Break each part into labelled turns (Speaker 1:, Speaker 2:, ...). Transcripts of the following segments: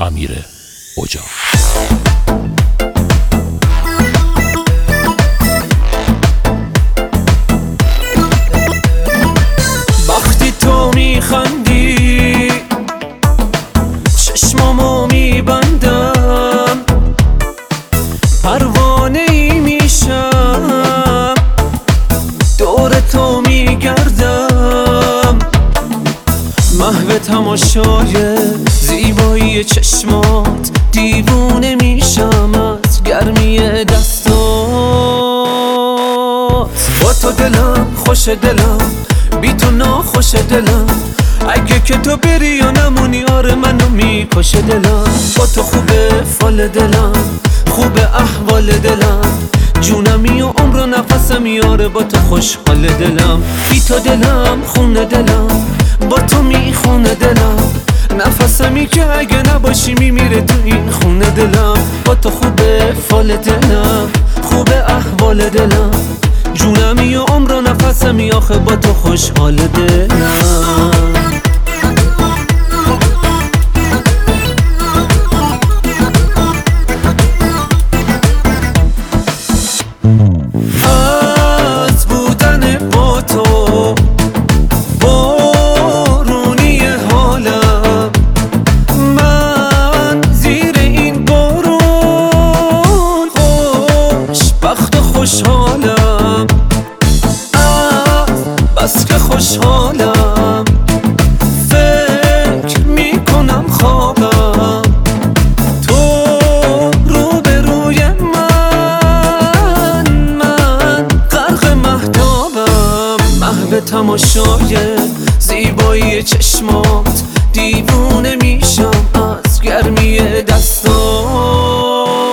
Speaker 1: امیر اجاق.
Speaker 2: وقتی تو میخندی چشمامو میبندم، پروانه ای میشم، دور تو میگردم، محو تماشای زیبایی چشمات، دیوونه میشم از گرمی دستات. با تو دلم خوش دلم، بی تو ناخوش دلم، اگه که تو بری یا نمونی آره منو میکشه دلم. با تو خوبه فال دلم، خوبه احوال دلم، جونمی و عمر و نفسم آره با تو خوشحال دلم. بی تو دلم خونه دلم، با تو میخونه دلم، نفسمی که اگه نباشی میمیره تو این خونه دلم. با تو خوبه فال دلم، خوبه احوال دلم، جونمی و عمر و نفسمی آخه با تو خوشحال دلم. از بودن با تو بارونی حالم، من زیر این بارون خوشبخت و خوشحالم، بس که خوشحالم، فکر میکنم خوابم، تو روبروی من غرق مهتابم، محو تماشای زیبایی چشمات، دیوونه میشم از گرمی دستات.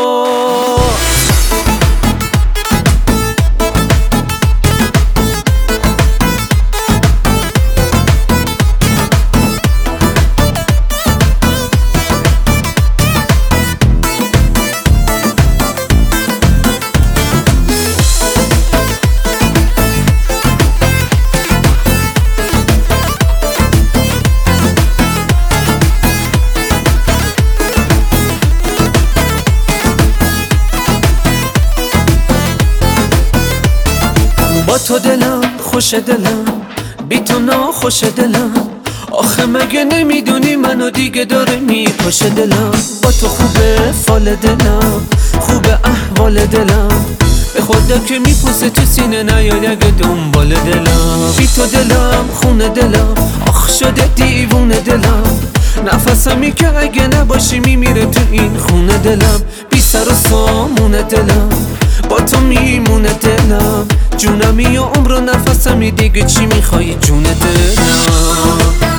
Speaker 2: با تو دلم خوش دلم، بی تو ناخوش دلم، آخه مگه نمیدونی منو دیگه داره میکشه دلم. با تو خوبه فال دلم، خوبه احوال دلم، به خدا که میپوسه تو سینه نیاد اگه دنبال دلم. بی تو دلم خونه دلم، آخ شده دیوونه دلم، نفسمی که اگه نباشی میمیره تو این خونه دلم. بی سر و سامونه دلم، با تو میمونه دلم، جونمی و عمر و نفسمی دیگه چی میخوای جون دلم.